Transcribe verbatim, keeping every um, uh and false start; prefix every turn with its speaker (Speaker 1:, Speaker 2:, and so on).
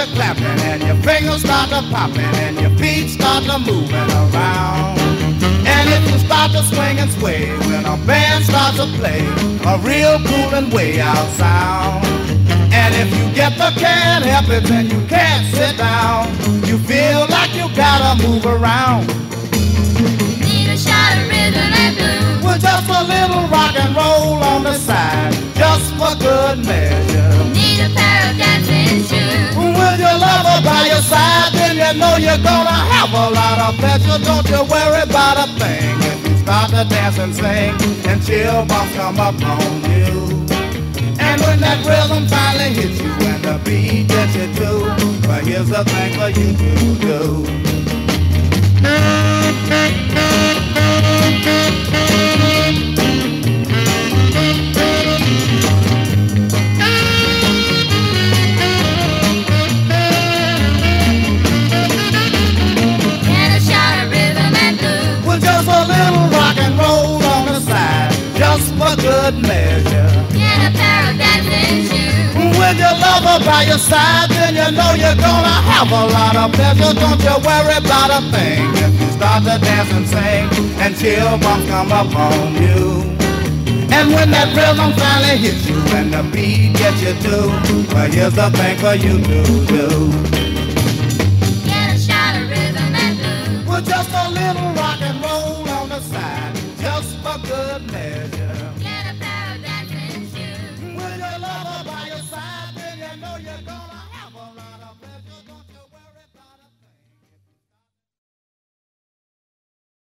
Speaker 1: to clapping and your fingers start to popping and your feet start to moving around. And if you start to swing and sway when a band starts to play a real cool and way out sound. And if you get the can't help it and you can't sit down, you feel like you gotta move around.
Speaker 2: Need a shot of rhythm and blues.
Speaker 1: With just a little rock and roll on the side, just for good measure.
Speaker 2: Need a pair of dancing shoes.
Speaker 1: With your lover by your side, then you know you're gonna have a lot of pleasure. Don't you worry about a thing if you start to dance and sing and chill bumps come up on you. And when that rhythm finally hits you and the beat gets you too, but here's the thing for you to do.
Speaker 2: Get a shot of rhythm and blues.
Speaker 1: With just a little rock and roll on the side, just for good measure.
Speaker 2: Get a pair of dancing shoes.
Speaker 1: With your lover by your side, then you know you're gonna have a lot of pleasure. Don't you worry about a thing if you start to dance and sing and chill bumps come up on you. And when that rhythm finally hits you and the beat gets you too, well, here's the thing for you to do.